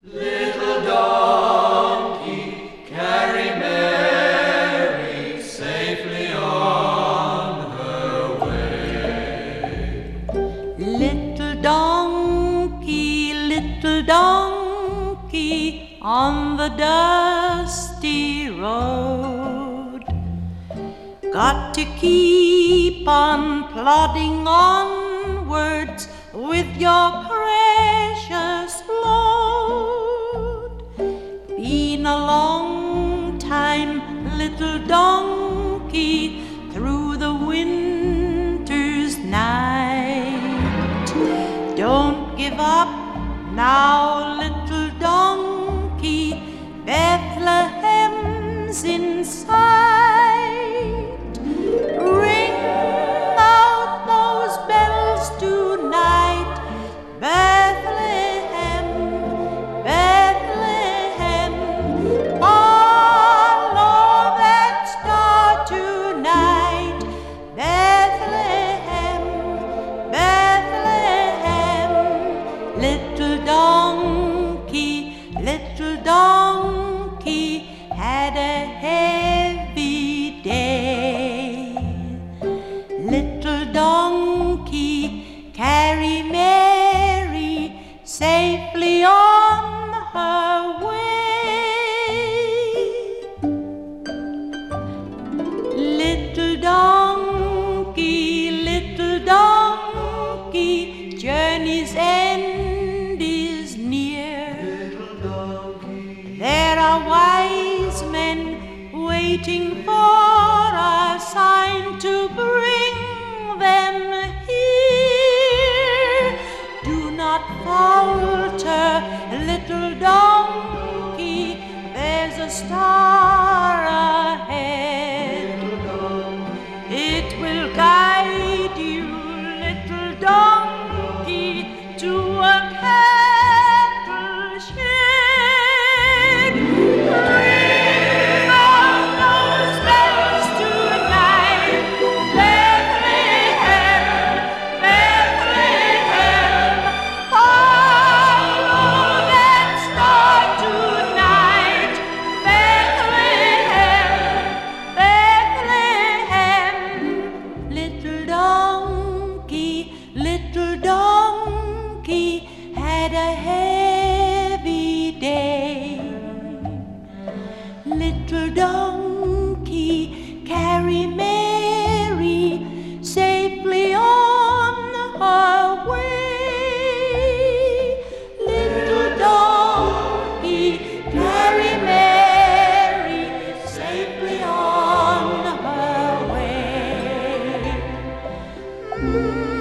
Little donkey, carry Mary safely on her way. Little donkey on the dusty road. Got to keep on plodding onwards with your precious load. Been a long time, little donkey, through the winter's night. Don't give up now, little donkey, Bethlehem's in sight. Ring out those bells tonight, Bethlehem, Bethlehem. Follow that star tonight, Bethlehem, Bethlehem. Little donkey had a heavy day. Little donkey, carry Mary safely on her way. Little donkey, journey's end is near. There are wise men waiting for a sign to bring them here. Do not falter, little donkey, there's a star ahead. It will guide you, little donkey, to a cattle shed. Ring out those bells tonight, Bethlehem, Bethlehem. Follow that star tonight, Bethlehem, Bethlehem. Little donkey had a heavy day. Little donkey, carry Mary safely on her way. Little donkey, carry Mary safely on her way.